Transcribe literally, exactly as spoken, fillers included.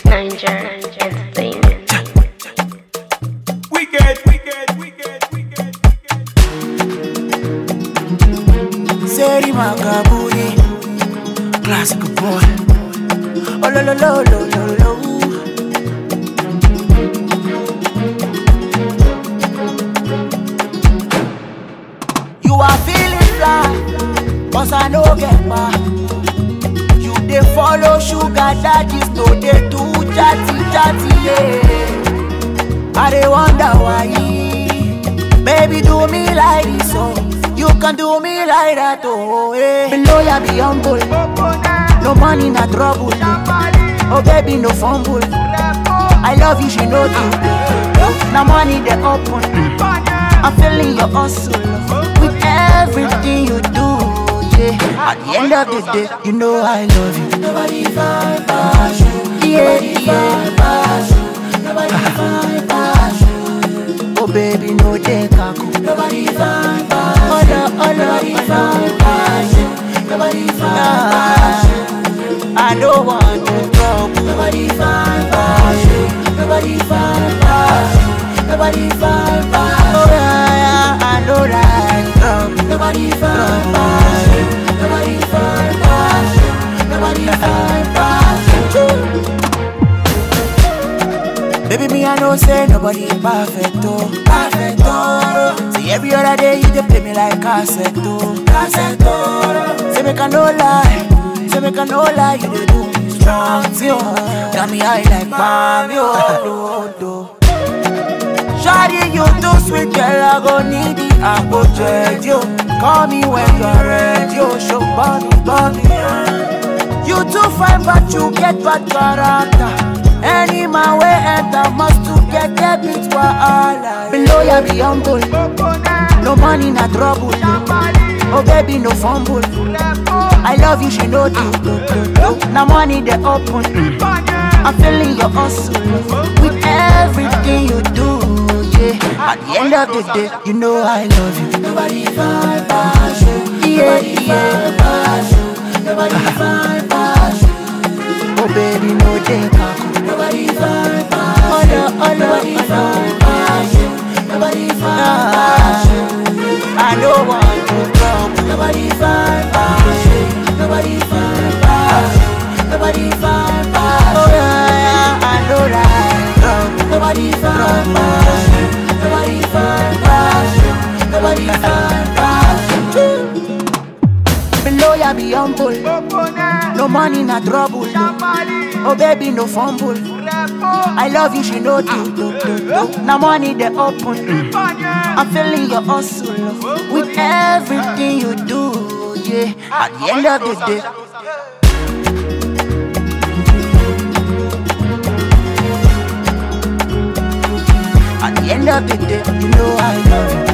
Niger Entertainment. Wicked, wicked, wicked, wicked, wicked. Seri Makaburi, classic boy. Oh lo lo lo lo lo lo. You are feeling fly, cause I no get back. You dey follow sugar daddies, no dey too chatty chatty, yeah. I dey wonder why, baby do me like this, oh. You can do me like that, oh, yeah. Below ya be humble, no money, no trouble. Oh baby, no fumble. I love you, she know you. Now money they open. I'm feeling your hustle with everything you do, yeah. At the end of the day, you know I love you. Nobody find passion. Yeah, yeah. Nobody find passion. Oh baby, no take a coup. Nobody find passion. Oh no, oh no, nobody find passion. Nobody find passion. I don't want to trouble. Nobody find passion. Nobody find passion. Nobody find passion. Oh yeah, yeah, I know that trouble. Nobody find passion. Nobody find passion. Nobody find passion. Baby, me I know say nobody perfect, oh, perfect, oh. See every other day you dey play me like cassette, oh, cassette, oh. Say make I no lie. Say make I no lie, you dey do me strong, too. Got me high like palm, yo, do, do. Shawty, you too sweet, girl, I go need it, I go check you. Call me when you're ready, yo, show bunny, bunny. You too fine, but you get bad character. Any man way enter must to get debit for all I. Below ya be humble, no money, no trouble. Oh baby, no fumble. I love you, she know you. Now money they open. I'm feeling your hustle with everything you do, yeah. At the end of the day, you know I love you. Nobody find passion. Yeah, yeah. Passion. Nobody find passion. Oh baby, no take a coup. Nobody find passion. Oh no, oh no, nobody find passion. Nobody find passion. I don't want to trouble. Nobody find passion. Nobody find passion. Nobody find passion. Oh yeah, yeah, I know that trouble. Nobody find passion. Nobody find passion. Nobody find passion. Below ya be humble. No money, no trouble. Oh baby, no fumble. I love you, she know you. Do, do, do. Now money they open. I'm feeling your hustle with everything you do, yeah. At the end of the day. At the end of the day, you know I love you.